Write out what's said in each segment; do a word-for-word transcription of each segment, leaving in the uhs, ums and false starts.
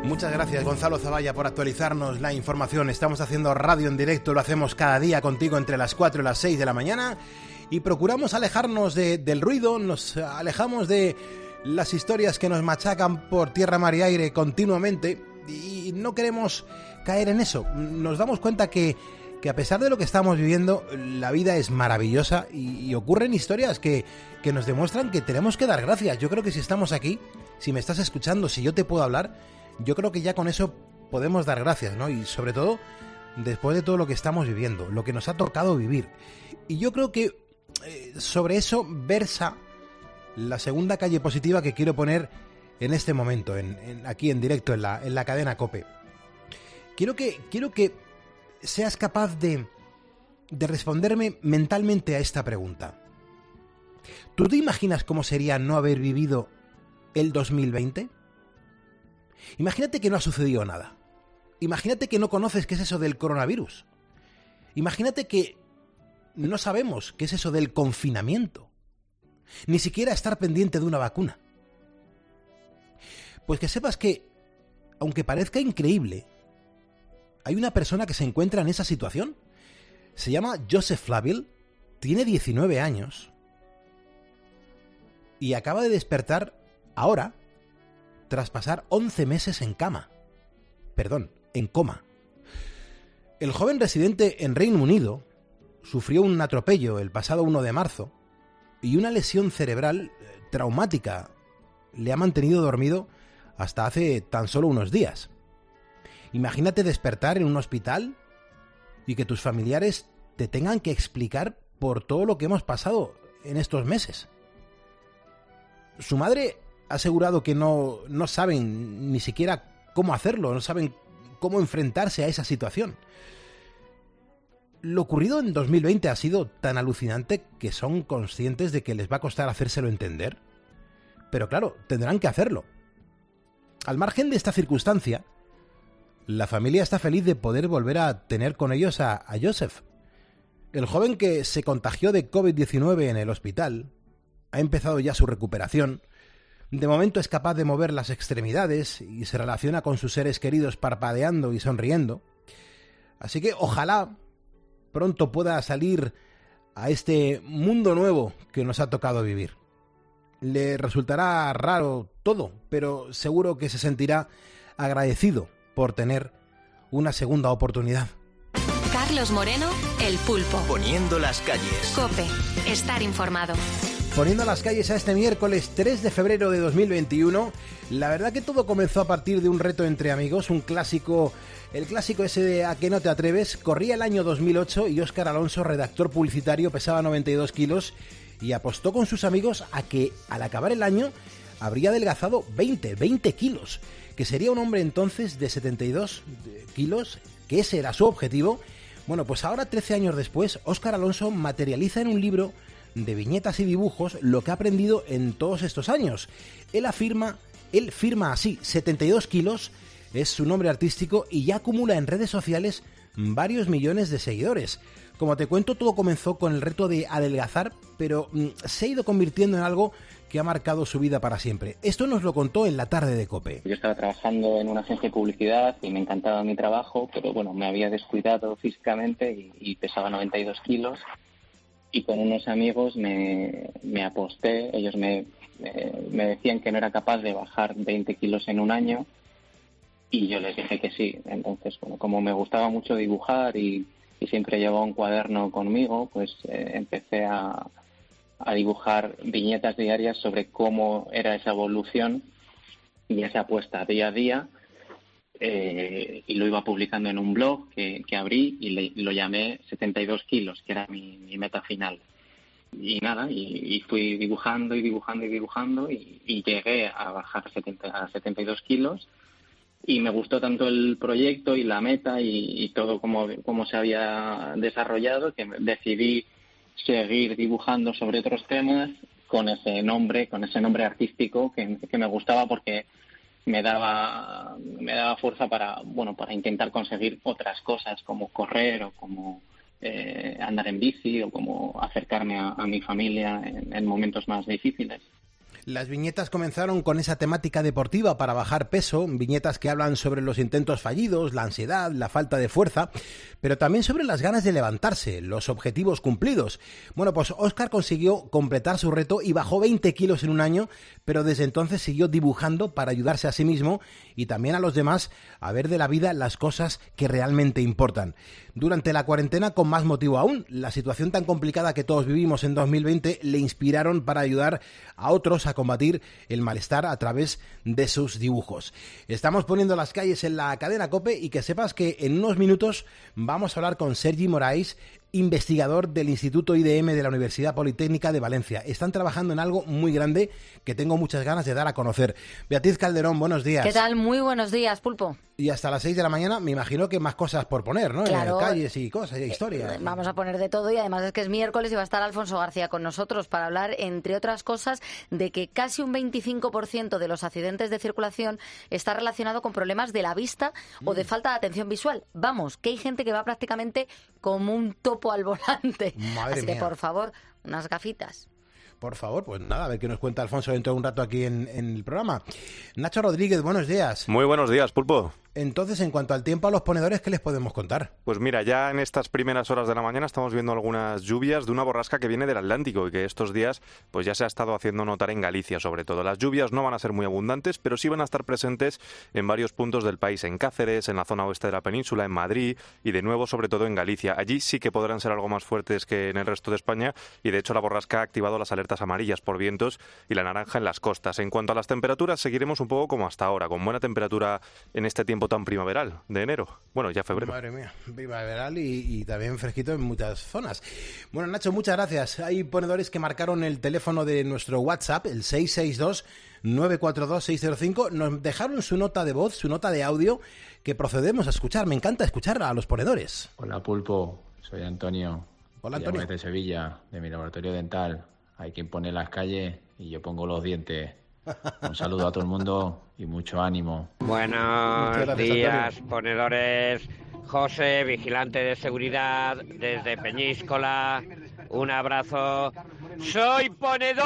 Muchas gracias, Gonzalo Zavalla, por actualizarnos la información. Estamos haciendo radio en directo, lo hacemos cada día contigo entre las cuatro y las seis de la mañana y procuramos alejarnos de, del ruido, nos alejamos de las historias que nos machacan por tierra, mar y aire continuamente y no queremos caer en eso. Nos damos cuenta que, que a pesar de lo que estamos viviendo, la vida es maravillosa y, y ocurren historias que, que nos demuestran que tenemos que dar gracias. Yo creo que si estamos aquí, si me estás escuchando, si yo te puedo hablar, yo creo que ya con eso podemos dar gracias, ¿no? Y sobre todo, después de todo lo que estamos viviendo, lo que nos ha tocado vivir. Y yo creo que eh, sobre eso versa la segunda calle positiva que quiero poner en este momento, en, en, aquí en directo, en la, en la cadena COPE. Quiero que, quiero que seas capaz de, de responderme mentalmente a esta pregunta. ¿Tú te imaginas cómo sería no haber vivido el dos mil veinte? Imagínate que no ha sucedido nada. Imagínate que no conoces qué es eso del coronavirus. Imagínate que no sabemos qué es eso del confinamiento. Ni siquiera estar pendiente de una vacuna. Pues que sepas que, aunque parezca increíble, hay una persona que se encuentra en esa situación. Se llama Joseph Flaville, tiene diecinueve años y acaba de despertar ahora, tras pasar once meses en cama. Perdón, en coma. El joven residente en Reino Unido sufrió un atropello el pasado uno de marzo y una lesión cerebral traumática le ha mantenido dormido hasta hace tan solo unos días. Imagínate despertar en un hospital y que tus familiares te tengan que explicar por todo lo que hemos pasado en estos meses. Su madre ha asegurado que no, no saben ni siquiera cómo hacerlo, no saben cómo enfrentarse a esa situación. Lo ocurrido en dos mil veinte ha sido tan alucinante que son conscientes de que les va a costar hacérselo entender. Pero claro, tendrán que hacerlo. Al margen de esta circunstancia, la familia está feliz de poder volver a tener con ellos a, a Joseph. El joven que se contagió de covid diecinueve en el hospital ha empezado ya su recuperación. De momento es capaz de mover las extremidades y se relaciona con sus seres queridos parpadeando y sonriendo. Así que ojalá pronto pueda salir a este mundo nuevo que nos ha tocado vivir. Le resultará raro todo, pero seguro que se sentirá agradecido por tener una segunda oportunidad. Carlos Moreno, El Pulpo. Poniendo las calles. COPE. Estar informado. Poniendo las calles a este miércoles tres de febrero de dos mil veintiuno. La verdad que todo comenzó a partir de un reto entre amigos, un clásico, el clásico ese de ¿A qué no te atreves? Corría el año dos mil ocho y Óscar Alonso, redactor publicitario, pesaba noventa y dos kilos y apostó con sus amigos a que al acabar el año habría adelgazado veinte, veinte kilos, que sería un hombre entonces de setenta y dos kilos, que ese era su objetivo. Bueno, pues ahora, trece años después, Óscar Alonso materializa en un libro de viñetas y dibujos lo que ha aprendido en todos estos años. Él afirma, él firma así, setenta y dos kilos, es su nombre artístico y ya acumula en redes sociales varios millones de seguidores. Como te cuento, todo comenzó con el reto de adelgazar, pero mm, se ha ido convirtiendo en algo que ha marcado su vida para siempre. Esto nos lo contó en la tarde de COPE. Yo estaba trabajando en una agencia de publicidad y me encantaba mi trabajo, pero bueno, me había descuidado físicamente y, y pesaba noventa y dos kilos. Y con unos amigos me, me aposté, ellos me, me, me decían que no era capaz de bajar veinte kilos en un año y yo les dije que sí. Entonces, bueno, como me gustaba mucho dibujar y, y siempre llevaba un cuaderno conmigo, pues eh, empecé a, a dibujar viñetas diarias sobre cómo era esa evolución y esa apuesta día a día. Eh, y lo iba publicando en un blog que, que abrí y le, lo llamé setenta y dos kilos, que era mi, mi meta final. Y nada, y, y fui dibujando y dibujando y dibujando y, y llegué a bajar setenta, a setenta y dos kilos y me gustó tanto el proyecto y la meta y, y todo como, como se había desarrollado que decidí seguir dibujando sobre otros temas con ese nombre, con ese nombre artístico que, que me gustaba porque me daba me daba fuerza para bueno para intentar conseguir otras cosas como correr o como eh, andar en bici o como acercarme a, a mi familia en, en momentos más difíciles. Las viñetas comenzaron con esa temática deportiva para bajar peso, viñetas que hablan sobre los intentos fallidos, la ansiedad, la falta de fuerza, pero también sobre las ganas de levantarse, los objetivos cumplidos. Bueno, pues Óscar consiguió completar su reto y bajó veinte kilos en un año, pero desde entonces siguió dibujando para ayudarse a sí mismo y también a los demás a ver de la vida las cosas que realmente importan. Durante la cuarentena, con más motivo aún, la situación tan complicada que todos vivimos en dos mil veinte le inspiraron para ayudar a otros a combatir el malestar a través de sus dibujos. Estamos poniendo las calles en la cadena COPE y que sepas que en unos minutos vamos a hablar con Sergi Moraes, investigador del Instituto I D M de la Universidad Politécnica de Valencia. Están trabajando en algo muy grande que tengo muchas ganas de dar a conocer. Beatriz Calderón, buenos días. ¿Qué tal? Muy buenos días, Pulpo. Y hasta las seis de la mañana me imagino que más cosas por poner, ¿no? Claro, en calles y cosas, y historias. Eh, vamos a poner de todo y además es que es miércoles y va a estar Alfonso García con nosotros para hablar, entre otras cosas, de que casi un veinticinco por ciento de los accidentes de circulación está relacionado con problemas de la vista mm. o de falta de atención visual. Vamos, que hay gente que va prácticamente como un topo al volante. Madre Así mía. que, por favor, unas gafitas. Por favor, pues nada, a ver qué nos cuenta Alfonso dentro de un rato aquí en, en el programa. Nacho Rodríguez, buenos días. Muy buenos días, Pulpo. Entonces, en cuanto al tiempo, a los ponedores, ¿qué les podemos contar? Pues mira, ya en estas primeras horas de la mañana estamos viendo algunas lluvias de una borrasca que viene del Atlántico y que estos días pues ya se ha estado haciendo notar en Galicia, sobre todo. Las lluvias no van a ser muy abundantes, pero sí van a estar presentes en varios puntos del país, en Cáceres, en la zona oeste de la península, en Madrid y de nuevo, sobre todo, en Galicia. Allí sí que podrán ser algo más fuertes que en el resto de España y, de hecho, la borrasca ha activado las alertas amarillas por vientos y la naranja en las costas. En cuanto a las temperaturas, seguiremos un poco como hasta ahora, con buena temperatura en este tiempo tan primaveral de enero. Bueno, ya febrero. Madre mía, primaveral y, y también fresquito en muchas zonas. Bueno, Nacho, muchas gracias. Hay ponedores que marcaron el teléfono de nuestro WhatsApp, el seis seis dos, nueve cuatro dos, seis cero cinco. Nos dejaron su nota de voz, su nota de audio, que procedemos a escuchar. Me encanta escuchar a los ponedores. Hola, Pulpo. Soy Antonio. Hola, Antonio. Llamo desde Sevilla, de mi laboratorio dental. Hay quien pone las calles y yo pongo los dientes. Un saludo a todo el mundo y mucho ánimo. Buenos gracias, días, Antonio. ponedores. José, vigilante de seguridad desde Peñíscola. Un abrazo. ¡Soy ponedor!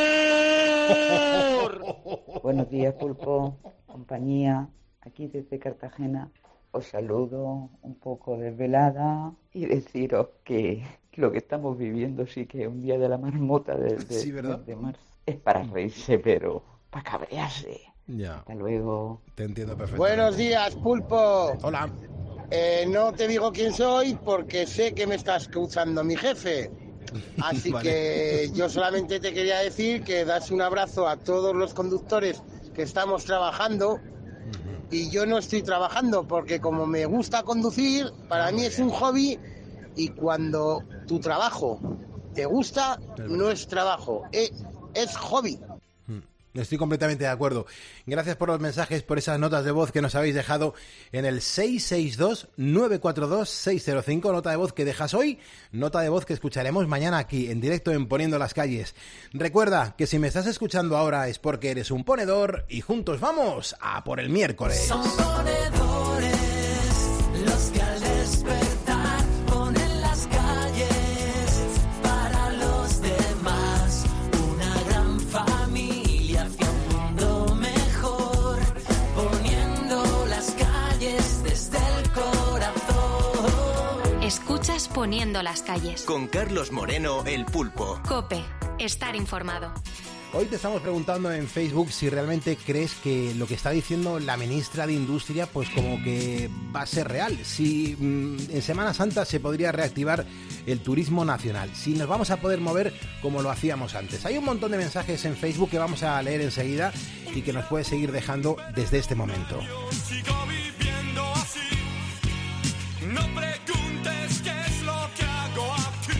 Buenos días, Pulpo, compañía. Aquí desde Cartagena os saludo un poco desvelada y deciros que lo que estamos viviendo sí que es un día de la marmota de, de, Sí, ¿verdad? de marzo. Es para reírse, pero para cabrearse. Ya, Hasta luego. te entiendo perfectamente. Buenos días, Pulpo. Hola. Eh, no te digo quién soy porque sé que me está escuchando mi jefe. Así Vale. que yo solamente te quería decir que das un abrazo a todos los conductores que estamos trabajando. Y yo no estoy trabajando porque como me gusta conducir, para mí es un hobby y cuando tu trabajo te gusta, no es trabajo, es, es hobby. Estoy completamente de acuerdo. Gracias por los mensajes, por esas notas de voz que nos habéis dejado en el seis seis dos, nueve cuatro dos, seis cero cinco. Nota de voz que dejas hoy, nota de voz que escucharemos mañana aquí, en directo en Poniendo las Calles. Recuerda que si me estás escuchando ahora es porque eres un ponedor y juntos vamos a por el miércoles. Son ponedores los que al despertar ponen las calles para los demás. Una gran familia hacia un mundo mejor, poniendo las calles desde el corazón. Escuchas Poniendo las Calles. Con Carlos Moreno, el Pulpo. COPE. Estar informado. Hoy te estamos preguntando en Facebook si realmente crees que lo que está diciendo la ministra de Industria pues como que va a ser real, si mmm, en Semana Santa se podría reactivar el turismo nacional, si nos vamos a poder mover como lo hacíamos antes. Hay un montón de mensajes en Facebook que vamos a leer enseguida y que nos puedes seguir dejando desde este momento. Sigo viviendo así. No preguntes qué es lo que hago aquí.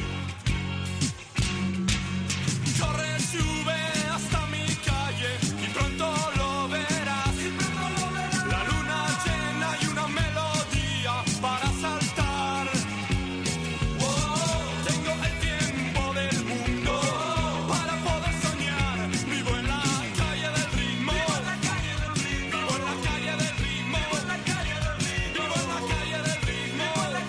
Corre, sube hasta mi calle y pronto lo verás. La luna llena y una melodía para saltar. Oh, tengo el tiempo del mundo para poder soñar. Vivo en la calle del ritmo. Vivo en la calle del ritmo. Vivo en la calle del ritmo. Vivo en la calle del ritmo. Vivo en la calle del ritmo.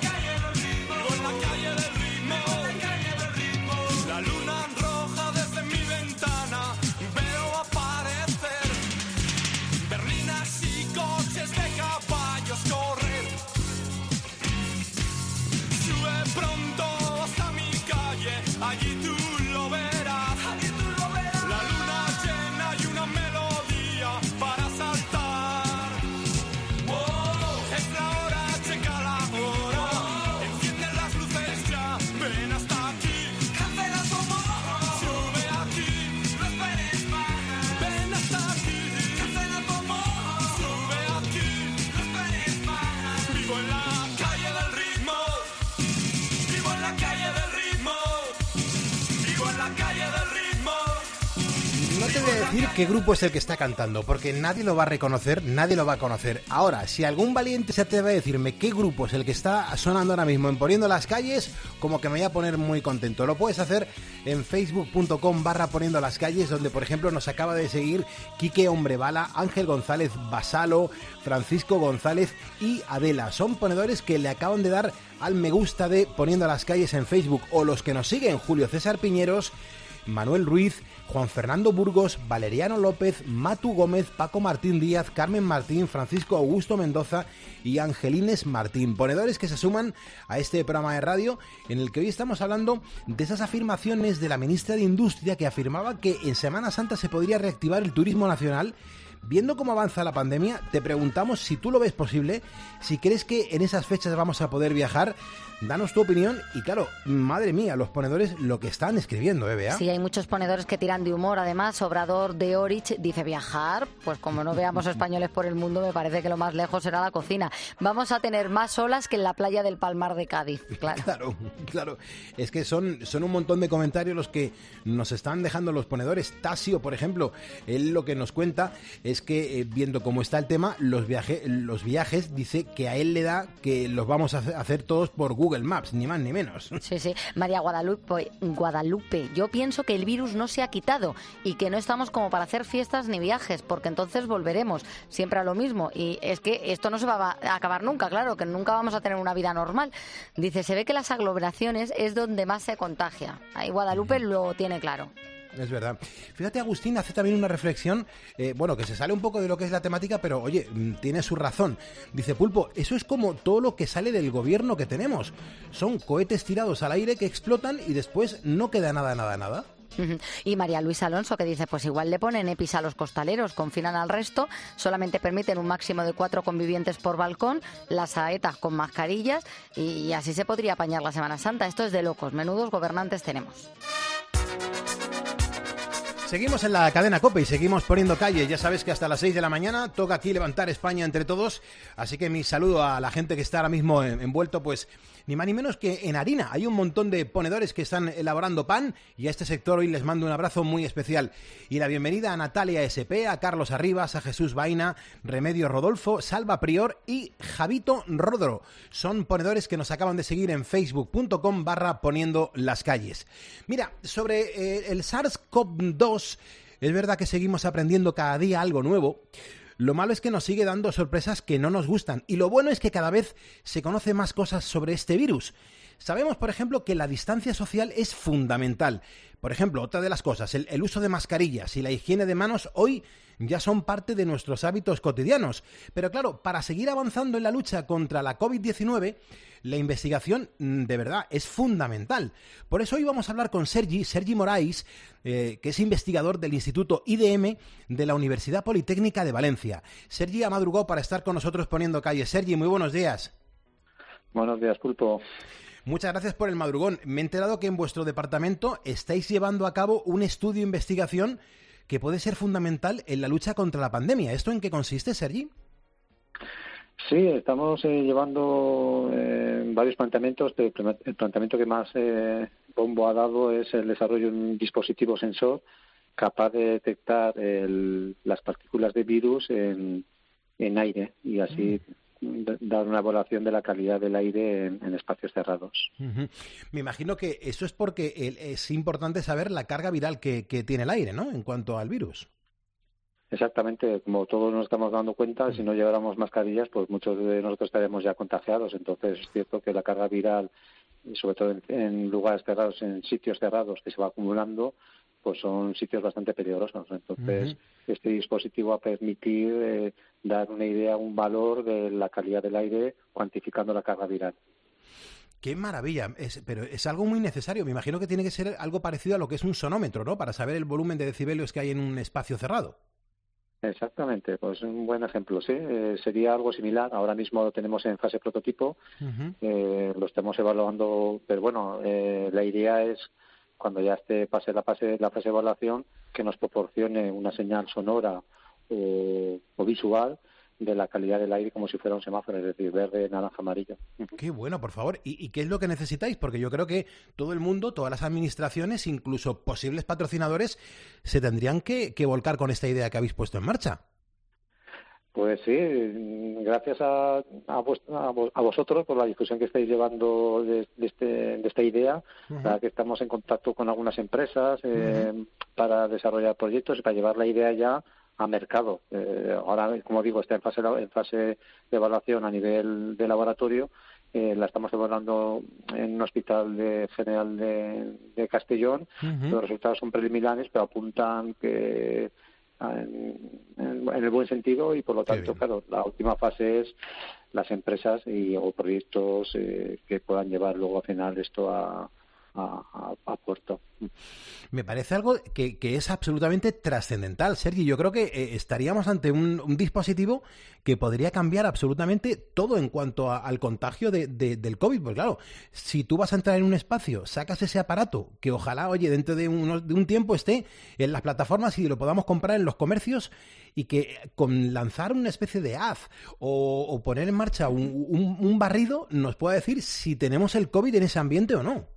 decir qué grupo es el que está cantando, porque nadie lo va a reconocer, nadie lo va a conocer. Ahora, si algún valiente se atreve a decirme qué grupo es el que está sonando ahora mismo en Poniendo las Calles, como que me voy a poner muy contento. Lo puedes hacer en facebook.com barra Poniendo las Calles, donde por ejemplo nos acaba de seguir Quique Hombrevalla, Ángel González Basalo, Francisco González y Adela. Son ponedores que le acaban de dar al me gusta de Poniendo las Calles en Facebook, o los que nos siguen: Julio César Piñeros, Manuel Ruiz, Juan Fernando Burgos, Valeriano López, Matu Gómez, Paco Martín Díaz, Carmen Martín, Francisco Augusto Mendoza y Angelines Martín. Ponedores que se suman a este programa de radio en el que hoy estamos hablando de esas afirmaciones de la ministra de Industria, que afirmaba que en Semana Santa se podría reactivar el turismo nacional. Viendo cómo avanza la pandemia, te preguntamos si tú lo ves posible, si crees que en esas fechas vamos a poder viajar. Danos tu opinión y claro, madre mía, los ponedores lo que están escribiendo, ¿eh, Bea? Sí, hay muchos ponedores que tiran de humor. Además, Obrador de Orich dice: viajar, pues como no veamos españoles por el mundo, me parece que lo más lejos será la cocina. Vamos a tener más olas que en la playa del Palmar de Cádiz, claro. Claro, claro. Es que son, son un montón de comentarios los que nos están dejando los ponedores. Tasio, por ejemplo, él lo que nos cuenta es que, eh, viendo cómo está el tema, los, viaje, los viajes, dice que a él le da que los vamos a hacer todos por Google Google Maps, ni más ni menos. Sí, sí. María Guadalupe, Guadalupe, yo pienso que el virus no se ha quitado y que no estamos como para hacer fiestas ni viajes, porque entonces volveremos siempre a lo mismo. Y es que esto no se va a acabar nunca, claro, que nunca vamos a tener una vida normal. Dice, se ve que las aglomeraciones es donde más se contagia. Ahí Guadalupe lo tiene claro. Es verdad. Fíjate, Agustín hace también una reflexión, eh, bueno, que se sale un poco de lo que es la temática, pero oye, tiene su razón. Dice, Pulpo, eso es como todo lo que sale del gobierno que tenemos. Son cohetes tirados al aire que explotan y después no queda nada, nada, nada. Y María Luisa Alonso, que dice, pues igual le ponen EPIs a los costaleros, confinan al resto, solamente permiten un máximo de cuatro convivientes por balcón, las saetas con mascarillas y así se podría apañar la Semana Santa. Esto es de locos, menudos gobernantes tenemos. Seguimos en la cadena COPE y seguimos poniendo calle. Ya sabes que hasta las seis de la mañana toca aquí levantar España entre todos. Así que mi saludo a la gente que está ahora mismo envuelto, pues ni más ni menos que en harina. Hay un montón de ponedores que están elaborando pan y a este sector hoy les mando un abrazo muy especial. Y la bienvenida a Natalia S P, a Carlos Arribas, a Jesús Vaina, Remedio Rodolfo, Salva Prior y Javito Rodro. Son ponedores que nos acaban de seguir en facebook.com barra poniendo las calles. Mira, sobre eh, el SARS-CoV dos, es verdad que seguimos aprendiendo cada día algo nuevo. Lo malo es que nos sigue dando sorpresas que no nos gustan. Y lo bueno es que cada vez se conoce más cosas sobre este virus. Sabemos, por ejemplo, que la distancia social es fundamental. Por ejemplo, otra de las cosas, el, el uso de mascarillas y la higiene de manos hoy ya son parte de nuestros hábitos cotidianos. Pero claro, para seguir avanzando en la lucha contra la covid diecinueve, la investigación de verdad es fundamental. Por eso hoy vamos a hablar con Sergi, Sergi Morais, eh, que es investigador del Instituto I D M de la Universidad Politécnica de Valencia. Sergi ha madrugado para estar con nosotros poniendo calle. Sergi, muy buenos días. Buenos días, Pulpo. Muchas gracias por el madrugón. Me he enterado que en vuestro departamento estáis llevando a cabo un estudio de investigación que puede ser fundamental en la lucha contra la pandemia. ¿Esto en qué consiste, Sergi? Sí, estamos eh, llevando eh, varios planteamientos. El, el planteamiento que más eh, bombo ha dado es el desarrollo de un dispositivo sensor capaz de detectar el, las partículas de virus en, en aire y así mm. dar una evaluación de la calidad del aire en, en espacios cerrados. Uh-huh. Me imagino que eso es porque el, es importante saber la carga viral que, que tiene el aire, ¿no?, en cuanto al virus. Exactamente, como todos nos estamos dando cuenta, si no lleváramos mascarillas, pues muchos de nosotros estaríamos ya contagiados. Entonces es cierto que la carga viral, sobre todo en, en lugares cerrados, en sitios cerrados que se va acumulando, pues son sitios bastante peligrosos. Entonces uh-huh. este dispositivo va a permitir eh, dar una idea, un valor de la calidad del aire, cuantificando la carga viral. ¡Qué maravilla! Es, pero es algo muy necesario. Me imagino que tiene que ser algo parecido a lo que es un sonómetro, ¿no?, para saber el volumen de decibelios que hay en un espacio cerrado. Exactamente, pues un buen ejemplo, sí. Eh, sería algo similar. Ahora mismo lo tenemos en fase prototipo, uh-huh. eh, lo estamos evaluando, pero bueno, eh, la idea es, cuando ya esté pase la fase, la fase de evaluación, que nos proporcione una señal sonora eh, o visual de la calidad del aire como si fuera un semáforo, es decir, verde, naranja, amarillo. Qué bueno, por favor. ¿Y, ¿Y qué es lo que necesitáis? Porque yo creo que todo el mundo, todas las administraciones, incluso posibles patrocinadores, se tendrían que, que volcar con esta idea que habéis puesto en marcha. Pues sí, gracias a, a, vos, a, vos, a vosotros por la difusión que estáis llevando de, de, este, de esta idea, uh-huh. para que estamos en contacto con algunas empresas eh, uh-huh. para desarrollar proyectos y para llevar la idea ya a mercado. Eh, ahora, como digo, está en fase, en fase de evaluación a nivel de laboratorio. Eh, la estamos evaluando en un hospital de, general de, de Castellón. Uh-huh. Los resultados son preliminares, pero apuntan que En, en, en el buen sentido y por lo tanto, claro, la última fase es las empresas y o proyectos eh, que puedan llevar luego al final esto a, a, a puerto. Me parece algo que, que es absolutamente trascendental, Sergi. Yo creo que eh, estaríamos ante un, un dispositivo que podría cambiar absolutamente todo en cuanto a, al contagio de, de, del COVID. Pues claro, si tú vas a entrar en un espacio, sacas ese aparato, que ojalá, oye, dentro de, unos, de un tiempo esté en las plataformas y lo podamos comprar en los comercios, y que con lanzar una especie de app o, o poner en marcha un, un, un barrido nos pueda decir si tenemos el COVID en ese ambiente o no.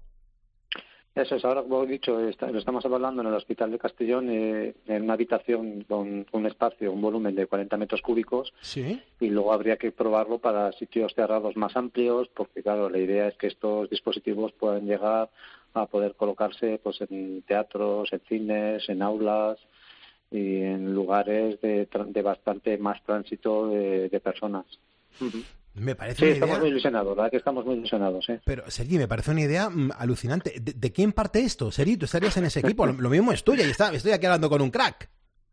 Eso es, ahora como he dicho, está, lo estamos hablando en el Hospital de Castellón, eh, en una habitación con un espacio, un volumen de cuarenta metros cúbicos. Sí. Y luego habría que probarlo para sitios cerrados más amplios, porque claro, la idea es que estos dispositivos puedan llegar a poder colocarse pues en teatros, en cines, en aulas y en lugares de, de bastante más tránsito de, de personas. Uh-huh. Me parece sí, una estamos idea... muy ilusionados, ¿verdad? Que estamos muy ilusionados, ¿eh? Pero, Sergi, me parece una idea mm, alucinante. ¿De, ¿De quién parte esto, Sergi? ¿Tú estarías en ese equipo? Lo, lo mismo es tuya y está, estoy aquí hablando con un crack.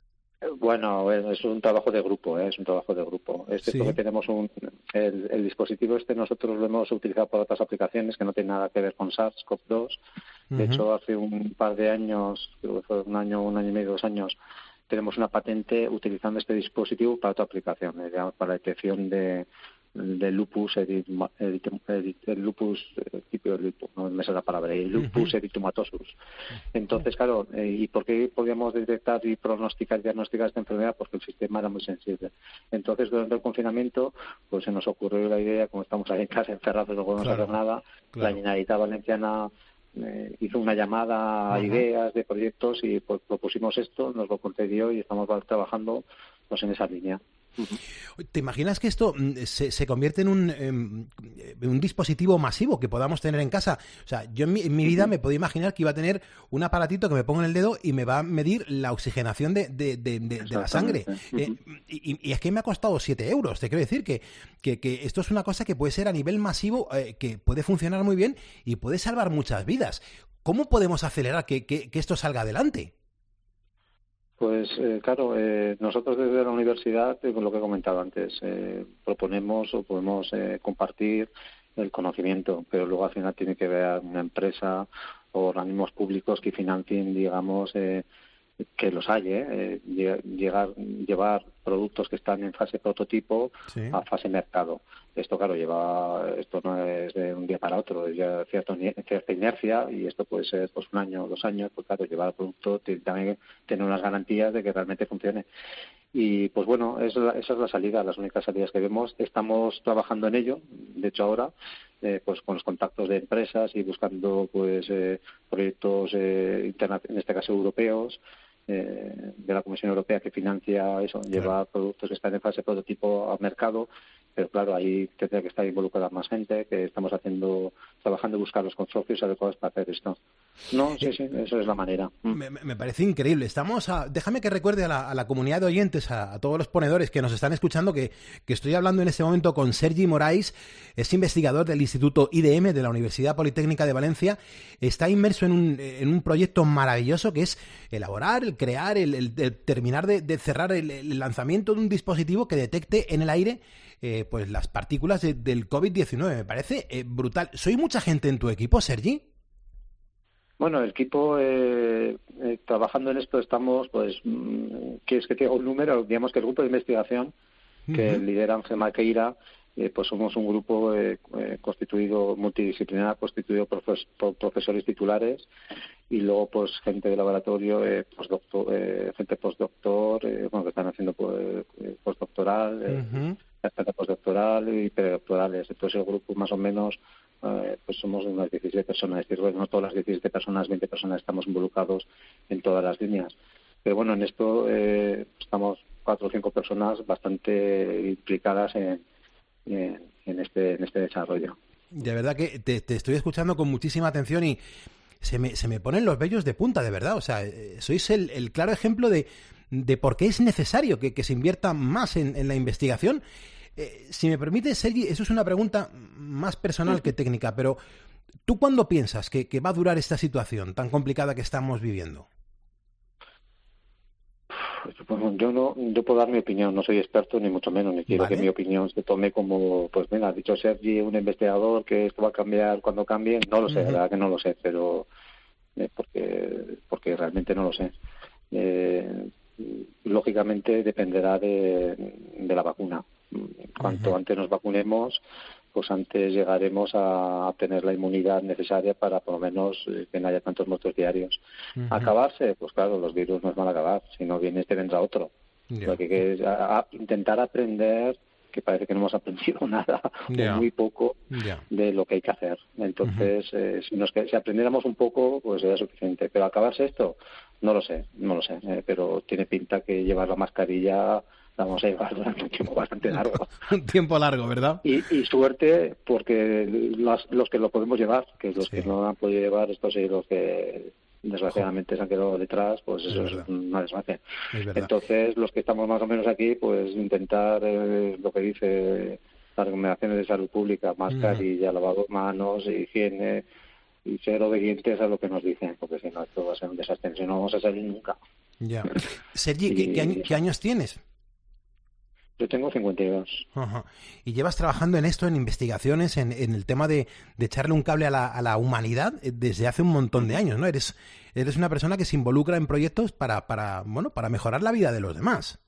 Bueno, es un trabajo de grupo, ¿eh? es un trabajo de grupo. Este sí. es porque tenemos un, el, el dispositivo este nosotros lo hemos utilizado para otras aplicaciones que no tienen nada que ver con SARS-CoV dos. De uh-huh. hecho, hace un par de años, creo que fue un año, un año y medio, dos años, tenemos una patente utilizando este dispositivo para otra aplicación, eh, digamos, para la detección de del lupus erit, erit, erit, el lupus eh, tipo de lupus, no me sale la palabra, el lupus uh-huh. eritomatosus. Entonces, claro, eh, ¿y por qué podíamos detectar y pronosticar y diagnosticar esta enfermedad? Porque el sistema era muy sensible. Entonces, durante el confinamiento, pues se nos ocurrió la idea, como estamos ahí en casa encerrados, no podemos claro, hacer nada, claro. La Generalitat Valenciana eh, hizo una llamada a uh-huh. ideas de proyectos y pues propusimos esto, nos lo concedió y estamos trabajando pues en esa línea. ¿Te imaginas que esto se, se convierte en un, en un dispositivo masivo que podamos tener en casa? O sea, yo en mi, en mi vida me podía imaginar que iba a tener un aparatito que me pongo en el dedo y me va a medir la oxigenación de, de, de, de, de la sangre. Eh, y, y es que me ha costado siete euros. Te quiero decir que, que, que esto es una cosa que puede ser a nivel masivo, eh, que puede funcionar muy bien y puede salvar muchas vidas. ¿Cómo podemos acelerar que, que, que esto salga adelante? Pues eh, claro, eh, nosotros desde la universidad, eh, con lo que he comentado antes, eh, proponemos o podemos eh, compartir el conocimiento, pero luego al final tiene que haber una empresa o organismos públicos que financien, digamos, eh, que los hay, ¿eh? llegar, llevar productos que están en fase prototipo sí. a fase mercado. Esto, claro, lleva, esto no es de un día para otro, ya cierto, cierta inercia y esto puede ser pues un año o dos años, pues claro, llevar el producto tiene también tener unas garantías de que realmente funcione. Y pues bueno, es la, esa es la salida, las únicas salidas que vemos. Estamos trabajando en ello, de hecho ahora, eh, pues con los contactos de empresas y buscando pues eh, proyectos eh, interna- en este caso europeos, eh, de la Comisión Europea que financia eso, claro. Llevar productos que están en fase prototipo al mercado, pero claro, ahí tendría que estar involucrada más gente, que estamos haciendo, trabajando en buscar los consorcios adecuados para hacer esto. No, sí, sí, eso es la manera. Me, me parece increíble. Estamos a, déjame que recuerde a la, a la comunidad de oyentes, a, a todos los ponedores que nos están escuchando, que, que estoy hablando en este momento con Sergi Morais, es investigador del Instituto I D M de la Universidad Politécnica de Valencia. Está inmerso en un, en un proyecto maravilloso que es elaborar, el crear, el, el, el terminar de, de cerrar el, el lanzamiento de un dispositivo que detecte en el aire eh, pues las partículas de, del COVID diecinueve. Me parece eh, brutal. ¿Soy mucha gente en tu equipo, Sergi? Bueno, el equipo, eh, eh, trabajando en esto estamos, pues, ¿quieres que te diga un número? Digamos que el grupo de investigación que uh-huh. lidera Ángel Maqueira, eh, pues somos un grupo eh, eh, constituido, multidisciplinar, constituido por, por profesores titulares y luego, pues, gente de laboratorio, eh, postdoctor, eh, gente postdoctor, eh, bueno, que están haciendo pues, postdoctorado doctoral, uh-huh. eh, postdoctoral y predoctorales. Entonces el grupo más o menos eh, pues somos unas diecisiete personas, es decir, no todas las diecisiete personas, veinte personas estamos involucrados en todas las líneas. Pero bueno, en esto eh, estamos cuatro o cinco personas bastante implicadas en, en, en, este, en este desarrollo. De verdad que te, te estoy escuchando con muchísima atención y se me, se me ponen los vellos de punta, de verdad. O sea, sois el, el claro ejemplo de, de por qué es necesario que, que se invierta más en, en la investigación. Eh, si me permite, Sergi, eso es una pregunta más personal que técnica, pero ¿tú cuándo piensas que, que va a durar esta situación tan complicada que estamos viviendo? Pues yo no, yo puedo dar mi opinión, no soy experto ni mucho menos, ni quiero vale. que mi opinión se tome como, pues venga, ha dicho Sergi, un investigador, que esto va a cambiar cuando cambie, no lo sé, uh-huh. la verdad que no lo sé, pero eh, porque porque realmente no lo sé. Eh, lógicamente dependerá de, de la vacuna. Cuanto uh-huh. antes nos vacunemos, pues antes llegaremos a tener la inmunidad necesaria para por lo menos eh, que no haya tantos muertos diarios. Uh-huh. ¿Acabarse? Pues claro, los virus no van a acabar. Si no viene este, vendrá otro. Yeah. Lo que hay es a, a intentar aprender, que parece que no hemos aprendido nada, yeah. o muy poco, yeah. de lo que hay que hacer. Entonces, uh-huh. eh, si, nos, si aprendiéramos un poco, pues sería suficiente. Pero ¿acabarse esto? No lo sé, no lo sé. Eh, pero tiene pinta que llevar la mascarilla la vamos a llevar durante un tiempo bastante largo. Un tiempo largo, ¿verdad? Y, y suerte, porque los, los que lo podemos llevar, que los sí. que no han podido llevar, estos y los que desgraciadamente se han quedado detrás, pues eso es, es una desgracia. Es Entonces, los que estamos más o menos aquí, pues intentar eh, lo que dice las recomendaciones de salud pública, mascarilla, mm. lavado de manos, higiene y ser obedientes a lo que nos dicen, porque si no, esto va a ser un desastre, si no vamos a salir nunca. Ya. Sergi, ¿qué, qué, año, ¿qué años tienes? Yo tengo cincuenta y dos. Ajá. Y llevas trabajando en esto, en investigaciones, en, en el tema de, de echarle un cable a la, a la humanidad desde hace un montón de años, ¿no? Eres, eres una persona que se involucra en proyectos para, para, bueno, para mejorar la vida de los demás.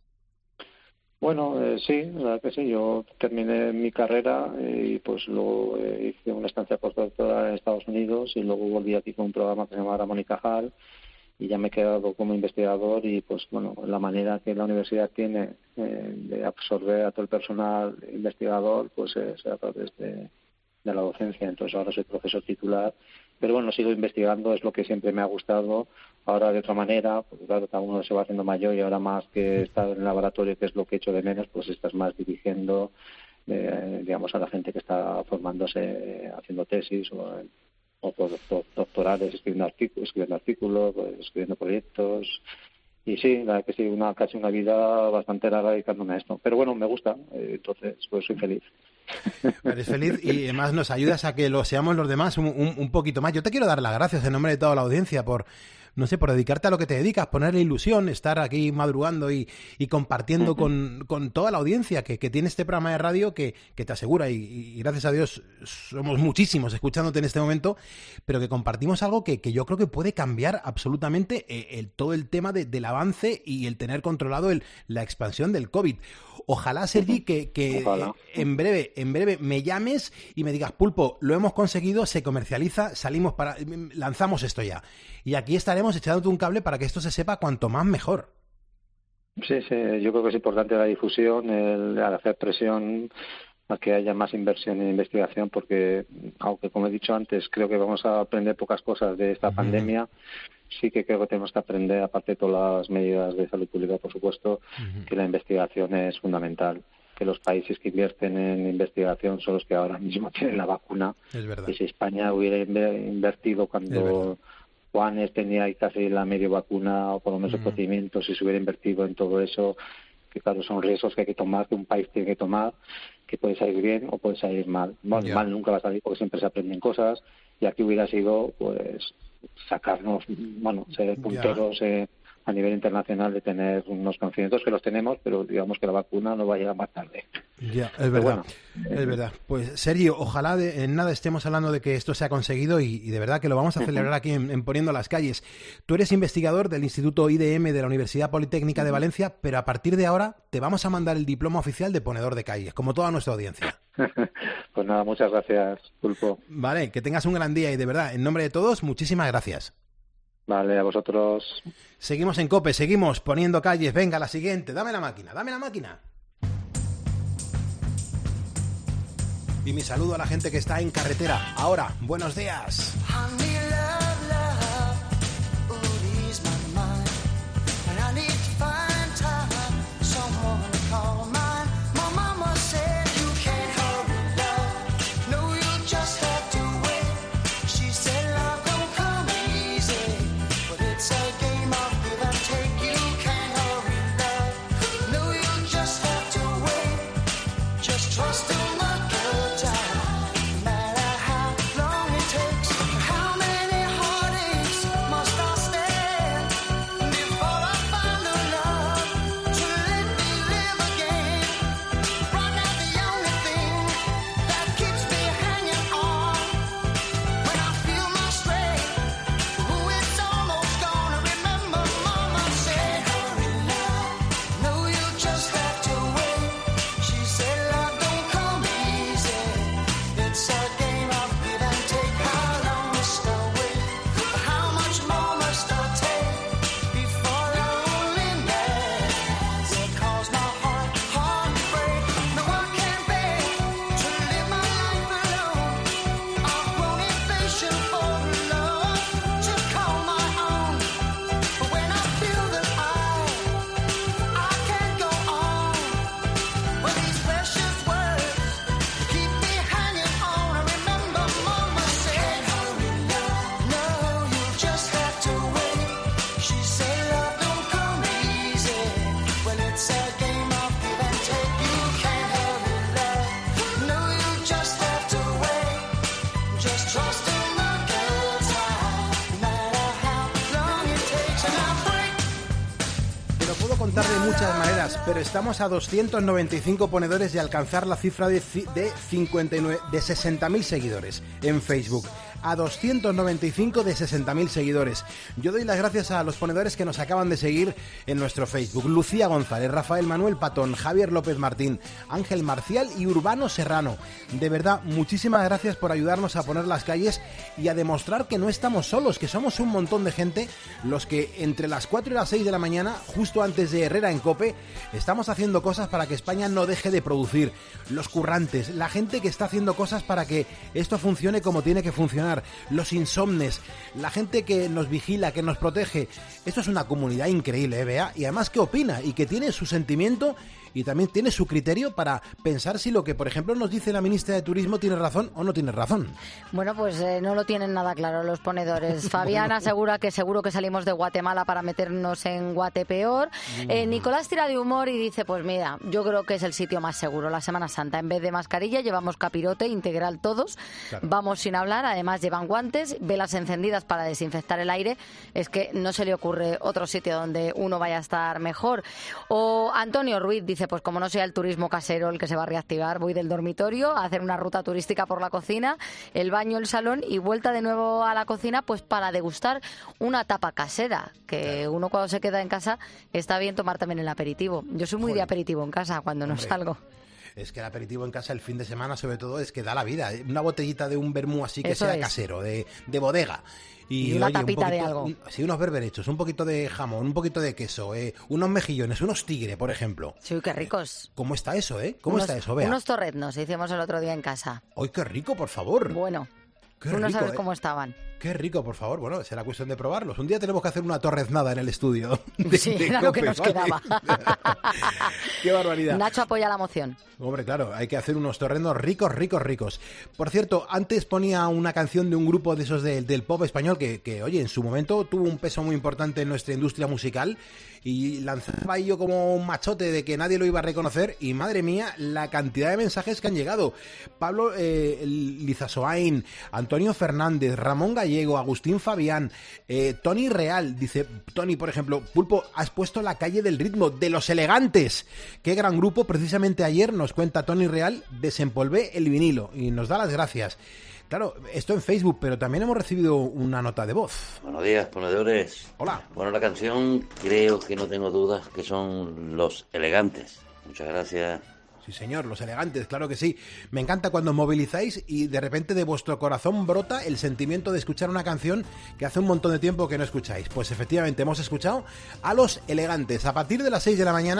Bueno, eh, sí, la verdad que sí. Yo terminé mi carrera y pues luego eh, hice una estancia postdoctoral en Estados Unidos y luego volví aquí con un programa que se llama Ramón y Cajal. Y ya me he quedado como investigador y, pues, bueno, la manera que la universidad tiene eh, de absorber a todo el personal investigador, pues es a través de, de la docencia. Entonces ahora soy profesor titular, pero bueno, sigo investigando, es lo que siempre me ha gustado. Ahora de otra manera, porque claro, cada uno se va haciendo mayor y ahora más que estar en el laboratorio, que es lo que he hecho de menos, pues estás más dirigiendo, eh, digamos, a la gente que está formándose, haciendo tesis o o por, por doctorales, escribiendo artículos, escribiendo artículos, escribiendo proyectos. Y sí, la verdad que sí, una, casi una vida bastante larga dedicándome a esto. Pero bueno, me gusta, eh, entonces pues soy feliz. Eres feliz y además nos ayudas a que lo seamos los demás un, un, un poquito más. Yo te quiero dar las gracias en nombre de toda la audiencia por, no sé, por dedicarte a lo que te dedicas, ponerle ilusión, estar aquí madrugando y, y compartiendo uh-huh. con, con toda la audiencia que, que tiene este programa de radio que, que te asegura, y, y gracias a Dios somos muchísimos escuchándote en este momento, pero que compartimos algo que, que yo creo que puede cambiar absolutamente el, el, todo el tema de, del avance y el tener controlado el, la expansión del COVID. Ojalá, Sergi, que, que Ojalá. en breve, en breve me llames y me digas, Pulpo, lo hemos conseguido, se comercializa, salimos para, lanzamos esto ya. Y aquí estaremos echándote un cable para que esto se sepa cuanto más mejor. Sí, sí, yo creo que es importante la difusión, el, el hacer presión a que haya más inversión en investigación, porque, aunque como he dicho antes, creo que vamos a aprender pocas cosas de esta uh-huh. pandemia, sí que creo que tenemos que aprender, aparte de todas las medidas de salud pública, por supuesto, uh-huh. que la investigación es fundamental, que los países que invierten en investigación son los que ahora mismo tienen la vacuna. Es verdad. Y si España hubiera invertido cuando Juanes tenía casi la media vacuna, o por lo menos uh-huh. el procedimiento, si se hubiera invertido en todo eso, que claro, son riesgos que hay que tomar, que un país tiene que tomar, que puede salir bien o puede salir mal. Bueno, yeah. mal nunca va a salir porque siempre se aprenden cosas, y aquí hubiera sido, pues, sacarnos, bueno, ser punteros yeah. eh, a nivel internacional, de tener unos conocimientos que los tenemos, pero digamos que la vacuna no va a llegar más tarde. Ya, es verdad, bueno, es eh, verdad. Pues Sergio, ojalá de, en nada estemos hablando de que esto se ha conseguido y, y de verdad que lo vamos a celebrar uh-huh. aquí en, en Poniendo las Calles. Tú eres investigador del Instituto I D M de la Universidad Politécnica uh-huh. de Valencia, pero a partir de ahora te vamos a mandar el diploma oficial de ponedor de calles, como toda nuestra audiencia. Pues nada, muchas gracias, Pulpo. Vale, que tengas un gran día y de verdad, en nombre de todos, muchísimas gracias. Vale, a vosotros. Seguimos en COPE, seguimos poniendo calles. Venga, la siguiente. Dame la máquina, dame la máquina. Y mi saludo a la gente que está en carretera. Ahora, buenos días. De muchas maneras, pero estamos a doscientos noventa y cinco ponedores de alcanzar la cifra de, de, cincuenta y nueve, de sesenta mil seguidores en Facebook. A doscientos noventa y cinco de sesenta mil seguidores. Yo doy las gracias a los ponedores que nos acaban de seguir en nuestro Facebook. Lucía González, Rafael Manuel Patón, Javier López Martín, Ángel Marcial y Urbano Serrano. De verdad, muchísimas gracias por ayudarnos a poner las calles y a demostrar que no estamos solos, que somos un montón de gente los que entre las cuatro y las seis de la mañana, justo antes de Herrera en COPE, estamos haciendo cosas para que España no deje de producir. Los currantes, la gente que está haciendo cosas para que esto funcione como tiene que funcionar. Los insomnes, la gente que nos vigila, que nos protege. Esto es una comunidad increíble, ¿eh, Bea? Y además que opina y que tiene su sentimiento y también tiene su criterio para pensar si lo que, por ejemplo, nos dice la ministra de Turismo tiene razón o no tiene razón. Bueno, pues eh, no lo tienen nada claro los ponedores. Fabián asegura que seguro que salimos de Guatemala para meternos en Guatepeor. Eh, Nicolás tira de humor y dice, pues mira, yo creo que es el sitio más seguro, la Semana Santa. En vez de mascarilla llevamos capirote integral todos, claro. Vamos sin hablar, además llevan guantes, velas encendidas para desinfectar el aire. Es que no se le ocurre otro sitio donde uno vaya a estar mejor. O Antonio Ruiz dice, pues como no sea el turismo casero el que se va a reactivar, voy del dormitorio a hacer una ruta turística por la cocina, el baño, el salón y vuelta de nuevo a la cocina, pues para degustar una tapa casera, que claro. Uno cuando se queda en casa está bien tomar también el aperitivo. Yo soy muy Joder. de aperitivo en casa cuando no Hombre. salgo. Es que el aperitivo en casa el fin de semana, sobre todo, es que da la vida. Una botellita de un vermú así que Eso sea es. casero, de, de bodega. Y, y una oye, tapita un poquito, de algo. Un, sí, unos berberechos, un poquito de jamón, un poquito de queso, eh, unos mejillones, unos tigre, por ejemplo. Sí, qué ricos. ¿Cómo está eso, eh? ¿Cómo unos, está eso, Bea? Unos torreznos hicimos el otro día en casa. ¡Ay, qué rico, por favor! Bueno. Qué Tú no rico, sabes eh. cómo estaban. Qué rico, por favor. Bueno, será cuestión de probarlos. Un día tenemos que hacer una torreznada en el estudio. De, sí, de era Cope, lo que nos ¿vale? quedaba. Qué barbaridad. Nacho apoya la moción. Hombre, claro, hay que hacer unos torreznos ricos, ricos, ricos. Por cierto, antes ponía una canción de un grupo de esos de, del pop español que, que, oye, en su momento tuvo un peso muy importante en nuestra industria musical y lanzaba ahí yo como un machote de que nadie lo iba a reconocer y, madre mía, la cantidad de mensajes que han llegado. Pablo eh, Lizasoain, Antonio Fernández, Ramón Gallego, Agustín Fabián, eh, Tony Real, dice Tony, por ejemplo, Pulpo, has puesto La calle del ritmo, de Los Elegantes. Qué gran grupo, precisamente ayer nos cuenta Tony Real, desempolvé el vinilo y nos da las gracias. Claro, esto en Facebook, pero también hemos recibido una nota de voz. Buenos días, ponedores. Hola. Bueno, la canción creo que no tengo dudas que son Los Elegantes. Muchas gracias. Sí, señor, Los Elegantes, claro que sí. Me encanta cuando movilizáis y de repente de vuestro corazón brota el sentimiento de escuchar una canción que hace un montón de tiempo que no escucháis. Pues efectivamente hemos escuchado a Los Elegantes. A partir de las seis de la mañana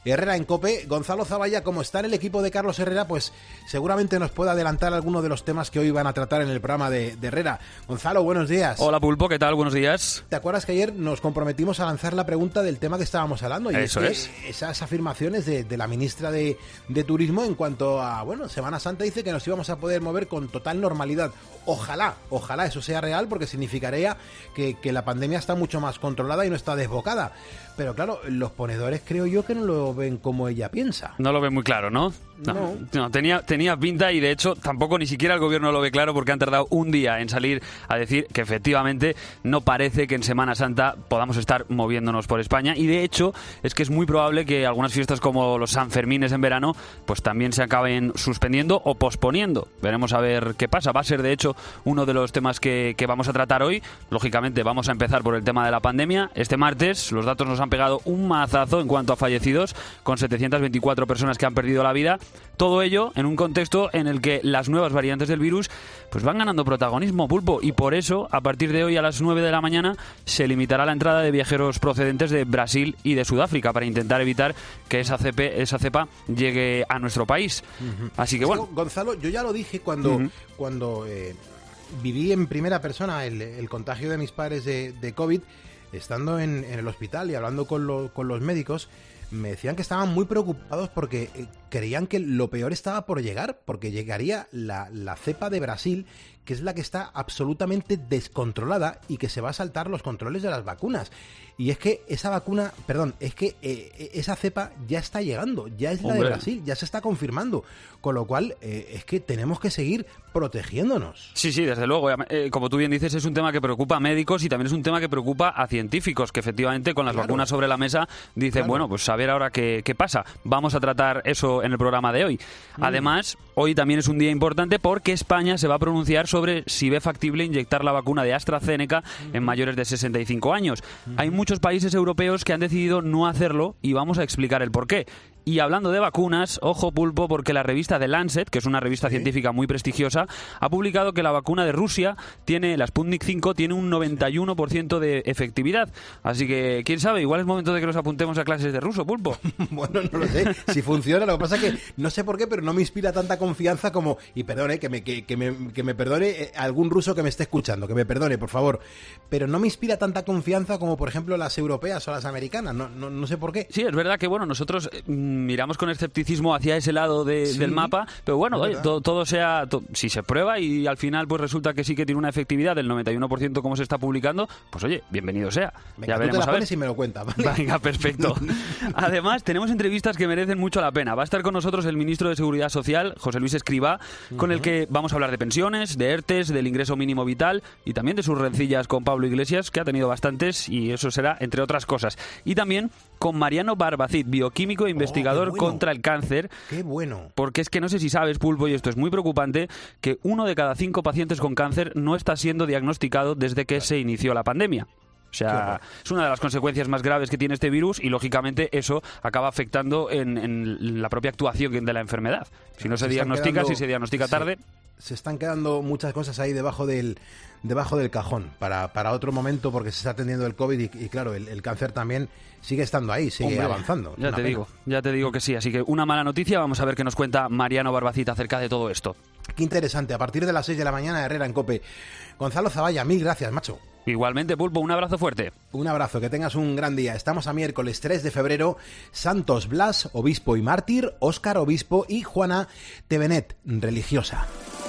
Herrera en COPE. Gonzalo Zavalla, como está en el equipo de Carlos Herrera, pues seguramente nos puede adelantar algunos de los temas que hoy van a tratar en el programa de, de Herrera. Gonzalo, buenos días. Hola Pulpo, ¿qué tal? Buenos días. ¿Te acuerdas que ayer nos comprometimos a lanzar la pregunta del tema que estábamos hablando? Y Eso es, que es. Esas afirmaciones de, de la ministra de, de Turismo en cuanto a, bueno, Semana Santa, dice que nos íbamos a poder mover con total normalidad. Ojalá, ojalá eso sea real, porque significaría que, que la pandemia está mucho más controlada y no está desbocada. Pero claro, los ponedores creo yo que no lo ven como ella piensa. No lo ven muy claro, ¿no? No, no. no tenía, tenía pinta y de hecho tampoco ni siquiera el gobierno lo ve claro, porque han tardado un día en salir a decir que efectivamente no parece que en Semana Santa podamos estar moviéndonos por España, y de hecho es que es muy probable que algunas fiestas como los Sanfermines en verano pues también se acaben suspendiendo o posponiendo. Veremos a ver qué pasa. Va a ser de hecho uno de los temas que, que vamos a tratar hoy. Lógicamente vamos a empezar por el tema de la pandemia. Este martes los datos nos han pegado un mazazo en cuanto a fallecidos, con setecientas veinticuatro personas que han perdido la vida. Todo ello en un contexto en el que las nuevas variantes del virus pues van ganando protagonismo, Pulpo, y por eso a partir de hoy a las nueve de la mañana se limitará la entrada de viajeros procedentes de Brasil y de Sudáfrica para intentar evitar que esa, C P, esa cepa llegue a nuestro país. Uh-huh. Así que bueno. Gonzalo, yo ya lo dije cuando, uh-huh. cuando eh, viví en primera persona el, el contagio de mis padres de, de COVID, estando en, en el hospital y hablando con, lo, con los médicos. Me decían que estaban muy preocupados porque eh, creían que lo peor estaba por llegar, porque llegaría la, la cepa de Brasil, que es la que está absolutamente descontrolada y que se va a saltar los controles de las vacunas. Y es que esa vacuna, perdón, es que eh, esa cepa ya está llegando, ya es la Hombre. de Brasil, ya se está confirmando. Con lo cual, eh, es que tenemos que seguir protegiéndonos. Sí, sí, desde luego. Eh, como tú bien dices, es un tema que preocupa a médicos y también es un tema que preocupa a científicos, que efectivamente con las Claro. vacunas sobre la mesa dicen, Claro. bueno, pues a ver ahora qué, qué pasa. Vamos a tratar eso en el programa de hoy. Mm. Además, hoy también es un día importante porque España se va a pronunciar sobre si ve factible inyectar la vacuna de AstraZeneca en mayores de sesenta y cinco años. Hay muchos países europeos que han decidido no hacerlo y vamos a explicar el porqué. Y hablando de vacunas, ojo Pulpo, porque la revista The Lancet, que es una revista Sí. científica muy prestigiosa, ha publicado que la vacuna de Rusia, tiene la Sputnik cinco, tiene un noventa y uno por ciento de efectividad. Así que, quién sabe, igual es momento de que nos apuntemos a clases de ruso, Pulpo. Bueno, no lo sé, si funciona. Lo que pasa es que no sé por qué, pero no me inspira tanta confianza como, y perdone, que me, que, que me, que me perdone eh, algún ruso que me esté escuchando, que me perdone, por favor, pero no me inspira tanta confianza como, por ejemplo, las europeas o las americanas, no, no, no sé por qué. Sí, es verdad que, bueno, nosotros eh, miramos con escepticismo hacia ese lado de, Sí, del mapa, pero bueno, es oye, verdad. todo, todo sea, to- si se prueba y al final pues resulta que sí que tiene una efectividad del noventa y uno por ciento como se está publicando, pues oye, bienvenido sea. Venga, ya tú veremos te la a ver. pones y me lo cuentas, ¿vale? Venga, perfecto. Además, tenemos entrevistas que merecen mucho la pena. Va a estar con nosotros el ministro de Seguridad Social, José Luis Escrivá, con el que vamos a hablar de pensiones, de ERTES, del ingreso mínimo vital y también de sus rencillas con Pablo Iglesias, que ha tenido bastantes, y eso será entre otras cosas. Y también con Mariano Barbacid, bioquímico e investigador qué bueno. contra el cáncer. Qué bueno. Porque es que no sé si sabes, Pulpo, y esto es muy preocupante, que uno de cada cinco pacientes con cáncer no está siendo diagnosticado desde que se inició la pandemia. O sea, es una de las consecuencias más graves que tiene este virus y, lógicamente, eso acaba afectando en, en la propia actuación de la enfermedad. Si no se, Se están diagnostica, quedando- si se diagnostica sí. tarde... Se están quedando muchas cosas ahí debajo del debajo del cajón para, para otro momento, porque se está atendiendo el COVID y, y claro, el, el cáncer también sigue estando ahí, sigue Hombre, avanzando. Ya Una te pena. digo, ya te digo que sí. Así que una mala noticia, vamos a ver qué nos cuenta Mariano Barbacid acerca de todo esto. Qué interesante. A partir de las seis de la mañana, Herrera en COPE. Gonzalo Zavalla, mil gracias, macho. Igualmente, Pulpo, un abrazo fuerte. Un abrazo, que tengas un gran día. Estamos a miércoles tres de febrero. Santos Blas, obispo y mártir, Óscar, obispo, y Juana Tevenet, religiosa.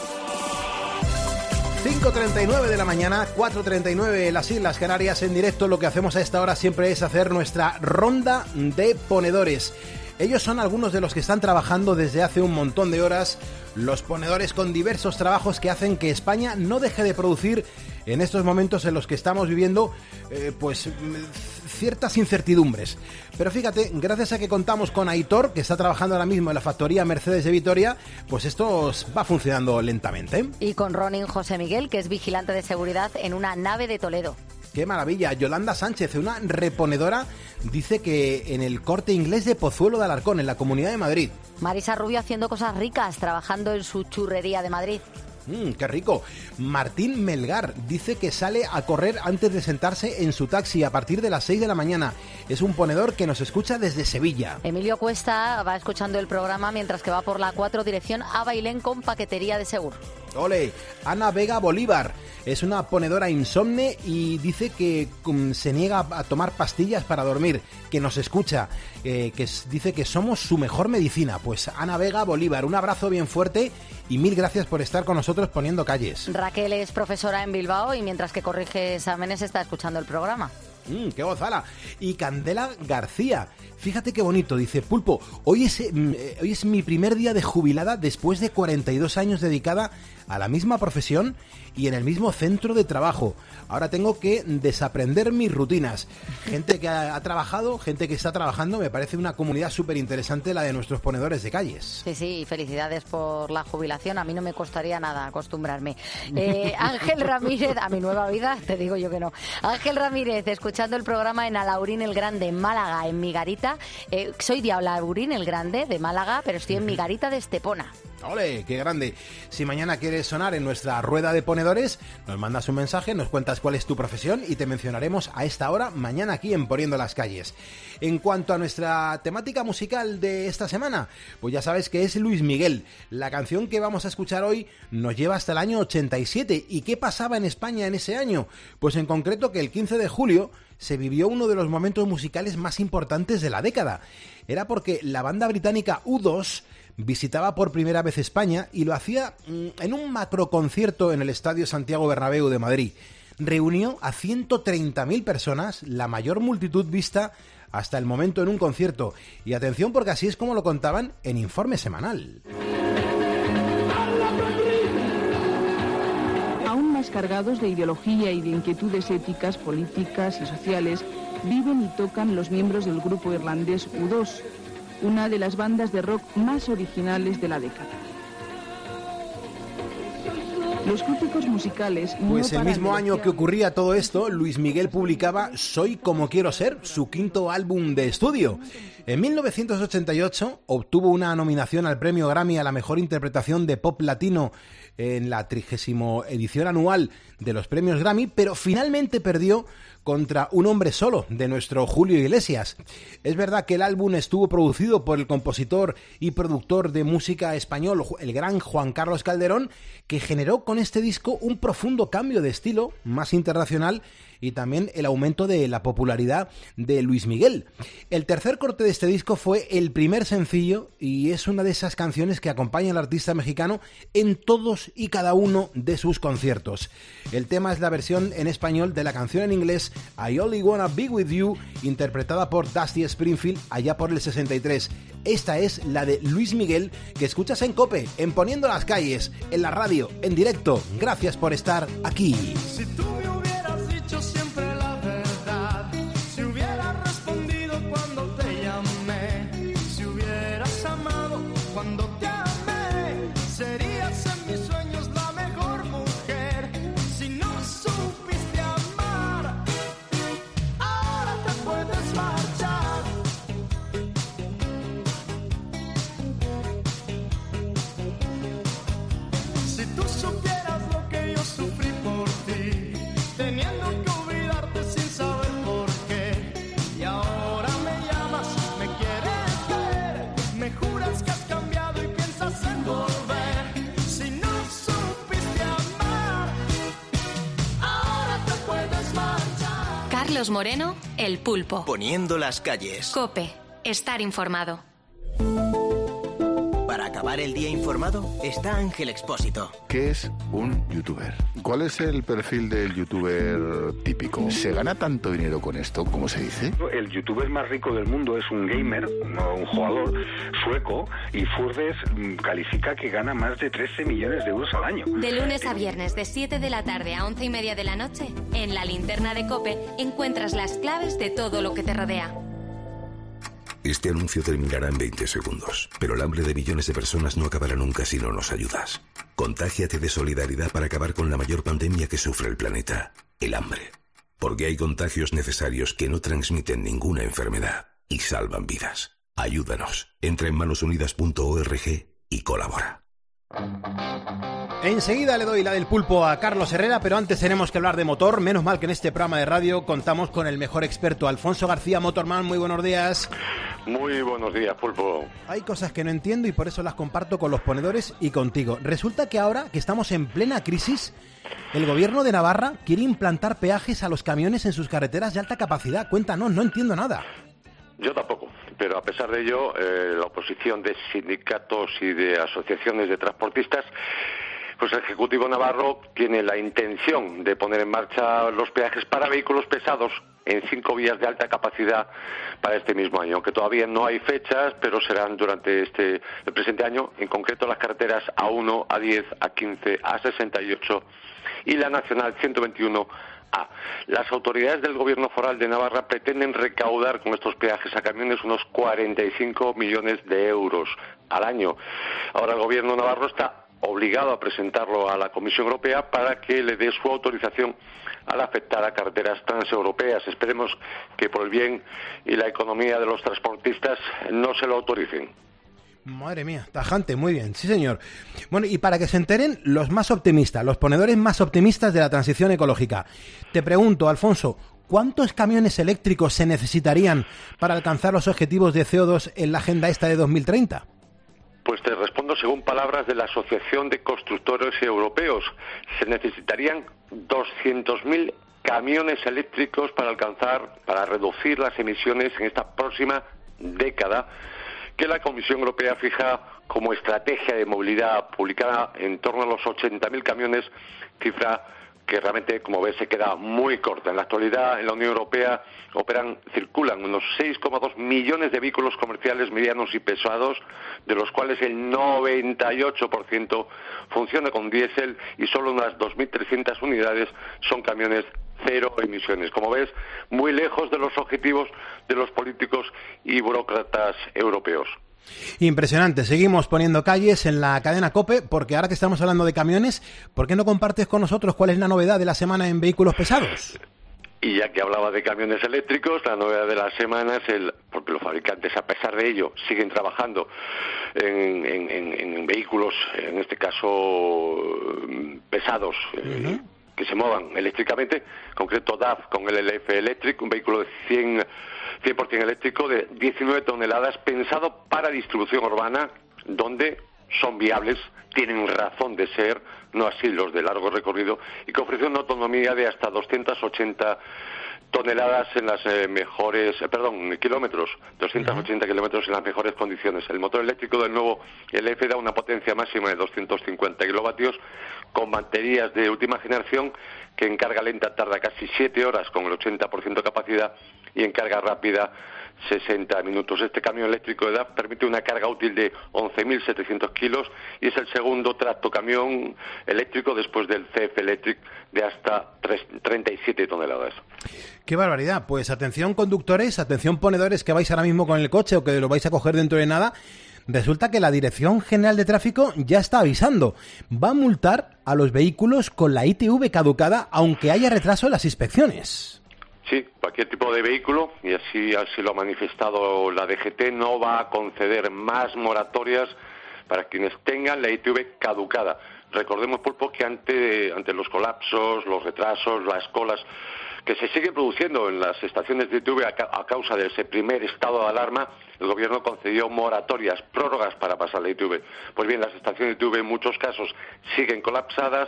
cinco treinta y nueve de la mañana, cuatro treinta y nueve en las Islas Canarias. En directo, lo que hacemos a esta hora siempre es hacer nuestra ronda de ponedores. Ellos son algunos de los que están trabajando desde hace un montón de horas, los ponedores con diversos trabajos que hacen que España no deje de producir en estos momentos en los que estamos viviendo eh, pues ciertas incertidumbres. Pero fíjate, gracias a que contamos con Aitor, que está trabajando ahora mismo en la factoría Mercedes de Vitoria, pues esto va funcionando lentamente. Y con Ronin José Miguel, que es vigilante de seguridad en una nave de Toledo. ¡Qué maravilla! Yolanda Sánchez, una reponedora, dice que en el Corte Inglés de Pozuelo de Alarcón, en la Comunidad de Madrid. Marisa Rubio haciendo cosas ricas, trabajando en su churrería de Madrid. Mmm, qué rico. Martín Melgar dice que sale a correr antes de sentarse en su taxi a partir de las seis de la mañana. Es un ponedor que nos escucha desde Sevilla. Emilio Cuesta va escuchando el programa mientras que va por la cuatro dirección a Bailén con paquetería de Segur. Ole, Ana Vega Bolívar es una ponedora insomne y dice que um, se niega a tomar pastillas para dormir, que nos escucha, eh, que es, dice que somos su mejor medicina. Pues Ana Vega Bolívar, un abrazo bien fuerte y mil gracias por estar con nosotros poniendo calles. Raquel es profesora en Bilbao y mientras que corrige exámenes está escuchando el programa. Mmm, qué gozala. Y Candela García, fíjate qué bonito, dice: Pulpo, hoy es, eh, hoy es mi primer día de jubilada después de cuarenta y dos años dedicada a la misma profesión y en el mismo centro de trabajo. Ahora tengo que desaprender mis rutinas. Gente que ha, ha trabajado, gente que está trabajando, me parece una comunidad súper interesante la de nuestros ponedores de calles. Sí, sí, felicidades por la jubilación. A mí no me costaría nada acostumbrarme. Eh, Ángel Ramírez, a mi nueva vida, te digo yo que no. Ángel Ramírez, escuchando el programa en Alaurín el Grande, en Málaga, en mi garita. Eh, soy de Alaurín el Grande, de Málaga, pero estoy en mi garita de Estepona. ¡Ole, qué grande! Si mañana quieres sonar en nuestra rueda de ponedores, nos mandas un mensaje, nos cuentas cuál es tu profesión y te mencionaremos a esta hora mañana aquí en Poniendo las Calles. En cuanto a nuestra temática musical de esta semana, pues ya sabes que es Luis Miguel. La canción que vamos a escuchar hoy nos lleva hasta el año ochenta y siete. ¿Y qué pasaba en España en ese año? Pues en concreto que el quince de julio se vivió uno de los momentos musicales más importantes de la década. Era porque la banda británica U dos visitaba por primera vez España y lo hacía en un macroconcierto en el Estadio Santiago Bernabéu de Madrid. Reunió a ciento treinta mil personas, la mayor multitud vista hasta el momento en un concierto. Y atención, porque así es como lo contaban en Informe Semanal. Aún más cargados de ideología y de inquietudes éticas, políticas y sociales, viven y tocan los miembros del grupo irlandés U dos, una de las bandas de rock más originales de la década. Los críticos musicales... Pues no el mismo año que ocurría todo esto, Luis Miguel publicaba Soy como quiero ser, su quinto álbum de estudio. En mil novecientos ochenta y ocho obtuvo una nominación al premio Grammy a la mejor interpretación de pop latino en la trigésima edición anual de los premios Grammy, pero finalmente perdió contra Un hombre solo, de nuestro Julio Iglesias. Es verdad que el álbum estuvo producido por el compositor y productor de música español, el gran Juan Carlos Calderón, que generó con este disco un profundo cambio de estilo, más internacional, y también el aumento de la popularidad de Luis Miguel. El tercer corte de este disco fue el primer sencillo y es una de esas canciones que acompaña al artista mexicano en todos y cada uno de sus conciertos. El tema es la versión en español de la canción en inglés I Only Wanna Be With You, interpretada por Dusty Springfield allá por el sesenta y tres. Esta es la de Luis Miguel, que escuchas en COPE, en Poniendo las Calles, en la radio, en directo. Gracias por estar aquí. Si tú me hubieras dicho siempre la verdad, si hubieras respondido cuando te llamé, si hubieras amado cuando te amé, serías en mis sueños la mejor mujer. Si no supiste amar, ahora te puedes marchar. Si tú supieras lo que yo sufrí por ti, teniendo que olvidarte sin saber por qué, y ahora me llamas, me quieres ver, me juras que has cambiado y piensas en volver. Si no supiste amar, ahora te puedes marchar. Carlos Moreno, El Pulpo. Poniendo las calles. COPE. Estar informado. Para acabar el día informado está Ángel Expósito. ¿Qué es un youtuber? ¿Cuál es el perfil del youtuber típico? ¿Se gana tanto dinero con esto, como se dice? El youtuber más rico del mundo es un gamer, no un jugador sueco, y Forbes califica que gana más de trece millones de euros al año. De lunes a viernes, de siete de la tarde a once y media de la noche, en la linterna de COPE encuentras las claves de todo lo que te rodea. Este anuncio terminará en veinte segundos, pero el hambre de millones de personas no acabará nunca si no nos ayudas. Contágiate de solidaridad para acabar con la mayor pandemia que sufre el planeta, el hambre. Porque hay contagios necesarios que no transmiten ninguna enfermedad y salvan vidas. Ayúdanos. Entra en manos unidas punto org y colabora. Enseguida le doy la del pulpo a Carlos Herrera, pero antes tenemos que hablar de motor. Menos mal que en este programa de radio contamos con el mejor experto, Alfonso García, Motorman. Muy buenos días. Muy buenos días, pulpo. Hay cosas que no entiendo y por eso las comparto con los ponedores y contigo. Resulta que ahora que estamos en plena crisis, el gobierno de Navarra quiere implantar peajes a los camiones en sus carreteras de alta capacidad. Cuéntanos, no entiendo nada. Yo tampoco, pero a pesar de ello, eh, la oposición de sindicatos y de asociaciones de transportistas, pues el Ejecutivo Navarro tiene la intención de poner en marcha los peajes para vehículos pesados en cinco vías de alta capacidad para este mismo año, aunque todavía no hay fechas, pero serán durante este el presente año, en concreto las carreteras A uno, A diez, A quince, A sesenta y ocho y la Nacional ciento veintiuno A. Las autoridades del Gobierno Foral de Navarra pretenden recaudar con estos peajes a camiones unos cuarenta y cinco millones de euros al año. Ahora el Gobierno navarro está obligado a presentarlo a la Comisión Europea para que le dé su autorización al afectar a carreteras transeuropeas. Esperemos que por el bien y la economía de los transportistas no se lo autoricen. Madre mía, tajante, muy bien, sí señor. Bueno, y para que se enteren los más optimistas, los ponedores más optimistas de la transición ecológica, te pregunto, Alfonso, ¿cuántos camiones eléctricos se necesitarían para alcanzar los objetivos de C O dos en la agenda esta de dos mil treinta? Pues te respondo según palabras de la Asociación de Constructores Europeos. Se necesitarían doscientos mil camiones eléctricos para alcanzar, para reducir las emisiones en esta próxima década, que la Comisión Europea fija como estrategia de movilidad publicada en torno a los ochenta mil camiones, cifra que realmente, como ves, se queda muy corta. En la actualidad, en la Unión Europea operan, circulan unos seis coma dos millones de vehículos comerciales medianos y pesados, de los cuales el noventa y ocho por ciento funciona con diésel y solo unas dos mil trescientas unidades son camiones cero emisiones. Como ves, muy lejos de los objetivos de los políticos y burócratas europeos. Impresionante, seguimos poniendo calles en la cadena COPE, porque ahora que estamos hablando de camiones, ¿por qué no compartes con nosotros cuál es la novedad de la semana en vehículos pesados? Y ya que hablaba de camiones eléctricos, la novedad de la semana es el, porque los fabricantes, a pesar de ello, siguen trabajando en, en, en, en vehículos, en este caso pesados, uh-huh. eh, que se muevan eléctricamente, en concreto D A F con el L F Electric, un vehículo de cien por ciento eléctrico de diecinueve toneladas, pensado para distribución urbana, donde son viables, tienen razón de ser, no así los de largo recorrido, y que ofrece una autonomía de hasta doscientas ochenta toneladas en las eh, mejores, eh, perdón, kilómetros, doscientos ochenta kilómetros en las mejores condiciones. El motor eléctrico del nuevo L F da una potencia máxima de doscientos cincuenta kilovatios, con baterías de última generación, que en carga lenta tarda casi siete horas con el ochenta por ciento de capacidad y en carga rápida sesenta minutos. Este camión eléctrico de D A F permite una carga útil de once mil setecientos kilos y es el segundo tractocamión eléctrico después del C F Electric de hasta treinta y siete toneladas. ¡Qué barbaridad! Pues atención conductores, atención ponedores que vais ahora mismo con el coche o que lo vais a coger dentro de nada. Resulta que la Dirección General de Tráfico ya está avisando. Va a multar a los vehículos con la I T V caducada aunque haya retraso en las inspecciones. Sí, cualquier tipo de vehículo, y así, así lo ha manifestado la D G T, no va a conceder más moratorias para quienes tengan la I T V caducada. Recordemos, Pulpo, que ante, ante los colapsos, los retrasos, las colas que se siguen produciendo en las estaciones de I T V a, ca a causa de ese primer estado de alarma, el Gobierno concedió moratorias, prórrogas para pasar la I T V. Pues bien, las estaciones de I T V en muchos casos siguen colapsadas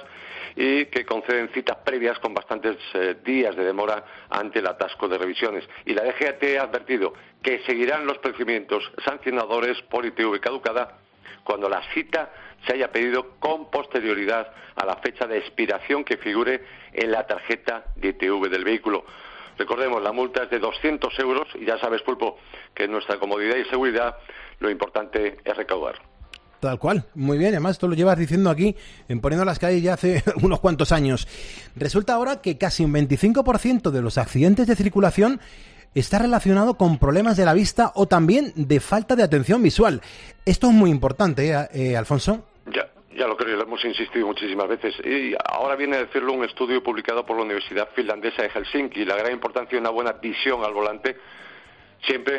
y que conceden citas previas con bastantes eh, días de demora ante el atasco de revisiones. Y la D G T ha advertido que seguirán los procedimientos sancionadores por I T V caducada cuando la cita se haya pedido con posterioridad a la fecha de expiración que figure en la tarjeta de I T V del vehículo. Recordemos, la multa es de doscientos euros y ya sabes, Pulpo, que en nuestra comodidad y seguridad lo importante es recaudar. Tal cual, muy bien, además tú lo llevas diciendo aquí, en Poniendo las Calles ya hace unos cuantos años. Resulta ahora que casi un veinticinco por ciento de los accidentes de circulación está relacionado con problemas de la vista o también de falta de atención visual. Esto es muy importante, ¿eh, eh, Alfonso? Ya, ya lo creo, lo hemos insistido muchísimas veces. Y ahora viene a decirlo un estudio publicado por la Universidad Finlandesa de Helsinki. La gran importancia de una buena visión al volante siempre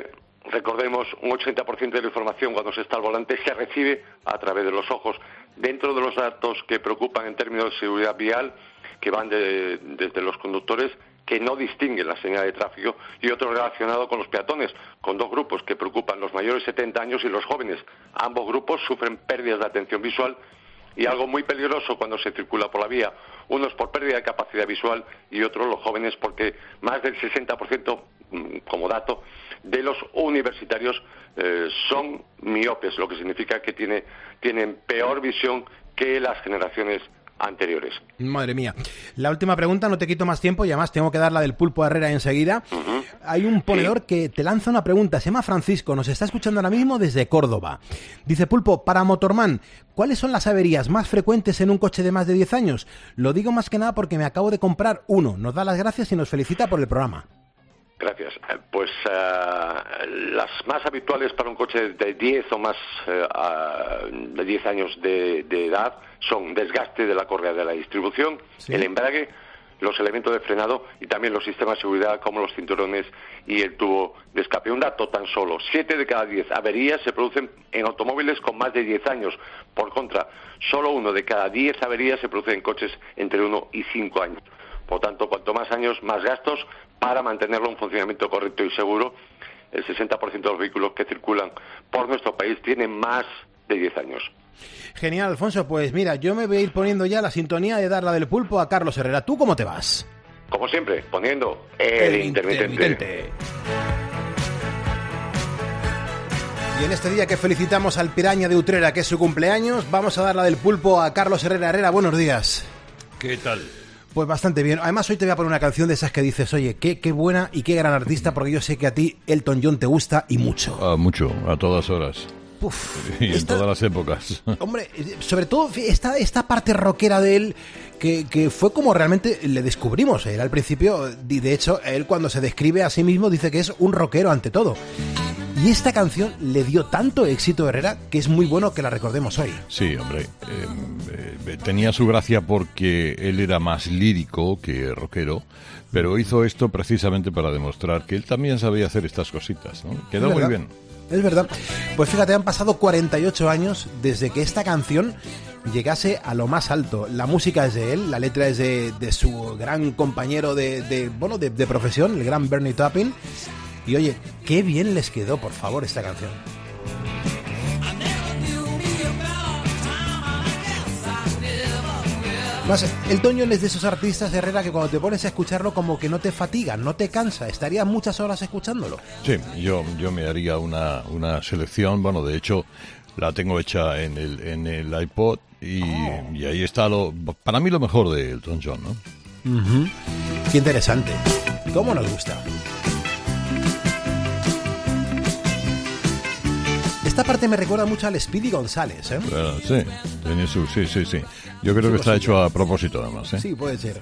recordemos, un ochenta por ciento de la información cuando se está al volante se recibe a través de los ojos. Dentro de los datos que preocupan en términos de seguridad vial, que van de, desde los conductores que no distinguen la señal de tráfico, y otro relacionado con los peatones, con dos grupos que preocupan, los mayores de setenta años y los jóvenes. Ambos grupos sufren pérdidas de atención visual, y algo muy peligroso cuando se circula por la vía. Unos por pérdida de capacidad visual y otros los jóvenes porque más del sesenta por ciento, como dato, de los universitarios eh, son miopes, lo que significa que tiene, tienen peor visión que las generaciones anteriores. Madre mía. La última pregunta, no te quito más tiempo y además tengo que dar la del Pulpo Herrera enseguida. Uh-huh. Hay un ponedor sí. que te lanza una pregunta, se llama Francisco, nos está escuchando ahora mismo desde Córdoba. Dice, Pulpo, para Motorman, ¿cuáles son las averías más frecuentes en un coche de más de diez años? Lo digo más que nada porque me acabo de comprar uno. Nos da las gracias y nos felicita por el programa. Gracias. Pues uh, las más habituales para un coche de diez o más uh, de diez años de, de edad son desgaste de la correa de la distribución, ¿sí? el embrague, los elementos de frenado y también los sistemas de seguridad como los cinturones y el tubo de escape. Un dato tan solo, siete de cada diez averías se producen en automóviles con más de diez años. Por contra, solo uno de cada diez averías se produce en coches entre uno y cinco años. Por tanto, cuanto más años, más gastos para mantenerlo en funcionamiento correcto y seguro. El sesenta por ciento de los vehículos que circulan por nuestro país tienen más de diez años. Genial, Alfonso. Pues mira, yo me voy a ir poniendo ya la sintonía de dar la del Pulpo a Carlos Herrera. ¿Tú cómo te vas? Como siempre, poniendo el, el intermitente. intermitente. Y en este día que felicitamos al Piraña de Utrera, que es su cumpleaños, vamos a dar la del Pulpo a Carlos Herrera. Herrera, buenos días. ¿Qué tal? Pues bastante bien. Además, hoy te voy a poner una canción de esas que dices, oye, qué, qué buena y qué gran artista, porque yo sé que a ti Elton John te gusta y mucho. Ah, mucho, a todas horas. Uf, y en esta, todas las épocas. Hombre, sobre todo esta, esta parte rockera de él, que, que fue como realmente le descubrimos. Él al principio, y de hecho, él cuando se describe a sí mismo dice que es un rockero ante todo. Y esta canción le dio tanto éxito a Herrera que es muy bueno que la recordemos hoy. Sí, hombre, eh, eh, tenía su gracia porque él era más lírico que rockero, pero hizo esto precisamente para demostrar que él también sabía hacer estas cositas, ¿no? Quedó muy bien. Es verdad. Pues fíjate, han pasado cuarenta y ocho años desde que esta canción llegase a lo más alto. La música es de él, la letra es de, de su gran compañero de, de bueno, de, de profesión, el gran Bernie Taupin. Y oye, qué bien les quedó, por favor, esta canción. Más, Elton John es de esos artistas, Herrera, que cuando te pones a escucharlo como que no te fatiga, no te cansa. Estarías muchas horas escuchándolo. Sí, yo, yo me haría una, una selección, bueno, de hecho la tengo hecha en el, en el iPod y, oh. y ahí está lo, para mí lo mejor de Elton John, ¿no? Uh-huh. Qué interesante. ¿Cómo nos gusta? Esta parte me recuerda mucho al Speedy González, ¿eh? Bueno, sí, tiene su, sí, sí, sí. Yo creo sí, que está sí, hecho a propósito, además, ¿eh? Sí, puede ser.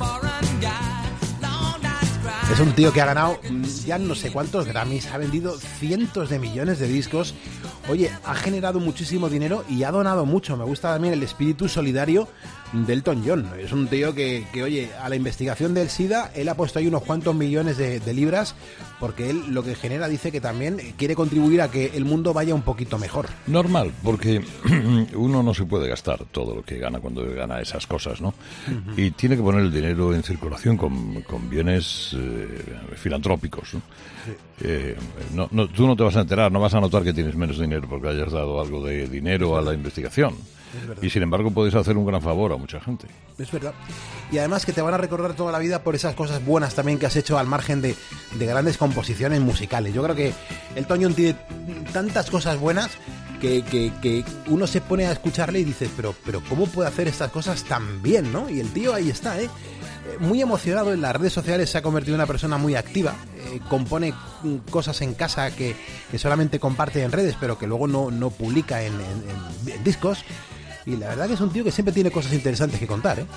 Es un tío que ha ganado ya no sé cuántos Grammys, ha vendido cientos de millones de discos. Oye, ha generado muchísimo dinero y ha donado mucho. Me gusta también el espíritu solidario de Elton John. Es un tío que, que, oye, a la investigación del SIDA, él ha puesto ahí unos cuantos millones de, de libras, porque él lo que genera dice que también quiere contribuir a que el mundo vaya un poquito mejor. Normal, porque uno no se puede gastar todo lo que gana cuando gana esas cosas, ¿no? Uh-huh. Y tiene que poner el dinero en circulación con, con bienes eh, filantrópicos, ¿no? Sí. Eh, no, no, tú no te vas a enterar, no vas a notar que tienes menos dinero porque hayas dado algo de dinero a la investigación. Y sin embargo puedes hacer un gran favor a mucha gente. Es verdad. Y además que te van a recordar toda la vida por esas cosas buenas también que has hecho al margen de, de grandes composiciones musicales. Yo creo que Elton John tiene tantas cosas buenas que, que, que uno se pone a escucharle y dices, pero, pero ¿cómo puede hacer estas cosas tan bien, ¿no? Y el tío ahí está, ¿eh? Muy emocionado en las redes sociales, se ha convertido en una persona muy activa, eh, compone cosas en casa que, que solamente comparte en redes, pero que luego no, no publica en, en, en, en discos. Y la verdad que es un tío que siempre tiene cosas interesantes que contar, ¿eh?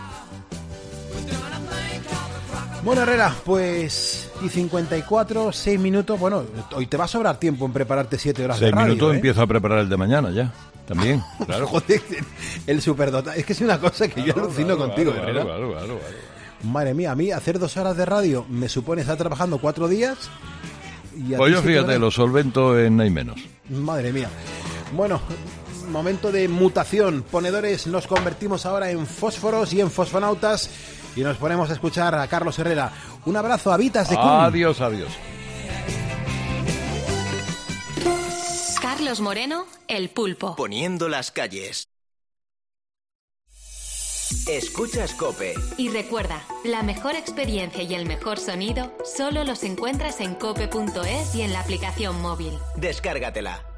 Uh-huh. Bueno, Herrera, pues y cincuenta y cuatro, seis minutos. Bueno, hoy te va a sobrar tiempo en prepararte siete horas de radio. seis minutos ¿eh? Empiezo a preparar el de mañana ya. También, claro. Joder, el superdotado. Es que es una cosa que yo claro, alucino claro, contigo, claro, Herrera. Claro, claro, claro. Madre mía, a mí hacer dos horas de radio me supone estar trabajando cuatro días ¿Y a Pues ti yo se te fíjate, ve? lo solvento en hay menos. Madre mía. Bueno, momento de mutación. Ponedores, nos convertimos ahora en fósforos y en fosfonautas y nos ponemos a escuchar a Carlos Herrera. Un abrazo a Vitas de Kun. Adiós, adiós. Carlos Moreno, El Pulpo. Poniendo las calles. Escuchas COPE. Y recuerda, la mejor experiencia y el mejor sonido solo los encuentras en cope punto es y en la aplicación móvil. Descárgatela.